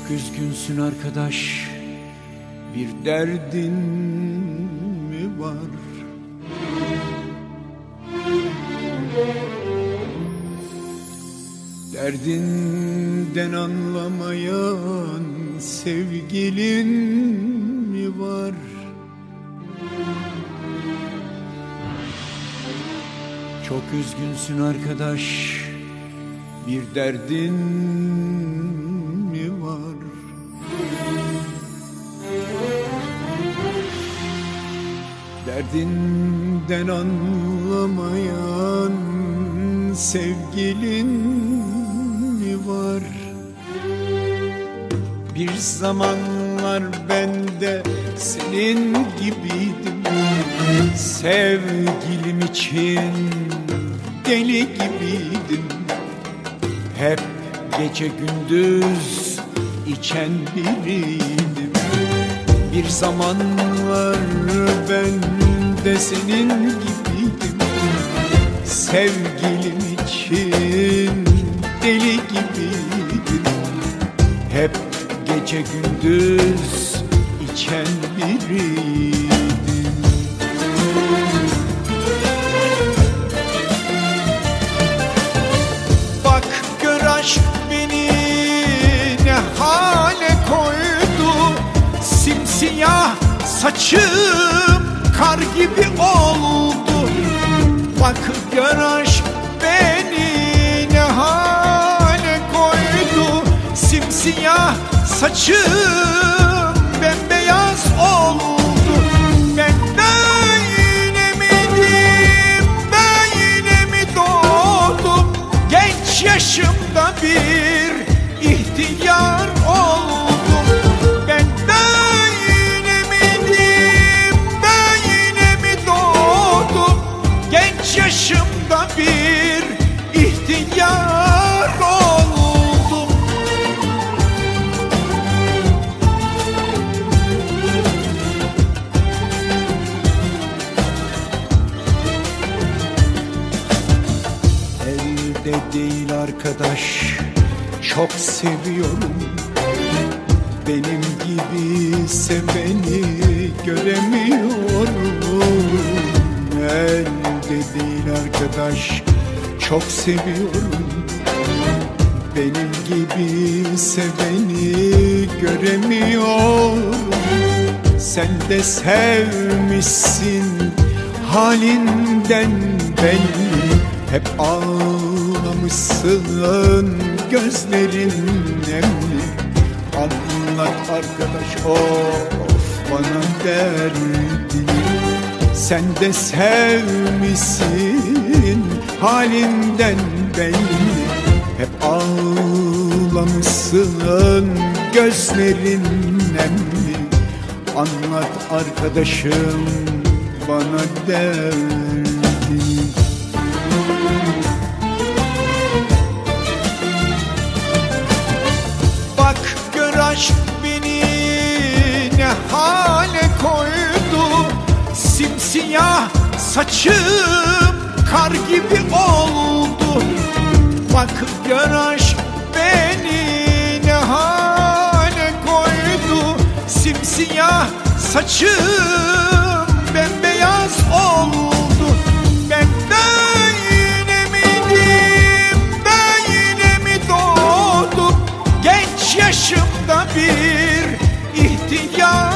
üzgünsün arkadaş, bir derdin mi var? Derdinden anlamayan sevgilin mi var? Çok üzgünsün arkadaş, bir derdin mi var? Derdinden anlamayan sevgilin mi var? Bir zamanlar ben de senin gibiydim, sevgilim için deli gibiydim. Hep gece gündüz içen biriydim. Bir zamanlar ben de senin gibiydim, sevgilim için deli gibiydim. Hep gece gündüz içen biriydim. Bak gör aşk beni ne hale koydu, simsiyah saçım kar gibi oldu. Bak gör aşk beni ne hale koydu, simsiyah saçım bembeyaz oldu. Ben böyle miydim, böyle mi doğdum? Genç yaşımda bir ihtiyar oldum. Ben böyle miydim, böyle mi doğdum? Genç yaşımda bir ihtiyar oldum. Elde değil arkadaş, çok seviyorum. Benim gibi seveni göremiyorum. Elde değil arkadaş, çok seviyorum. Benim gibi seveni göremiyorum. Sen de sevmişsin, halinden belli. Hep ağlamışsın, gözlerin nemli. Anlat arkadaş, of bana derdini. Sen de sevmişsin, halinden belli. Hep ağlamışsın, gözlerin nemli. Anlat arkadaşım bana derdini. Bak gör aşk beni ne hale koydu, simsiyah saçım kar gibi oldu. Bak gör aşk beni ne hale koydu, simsiyah saçım bembeyaz oldu. Ben böyle miydim, böyle mi doğdum? Genç yaşımda bir ihtiyar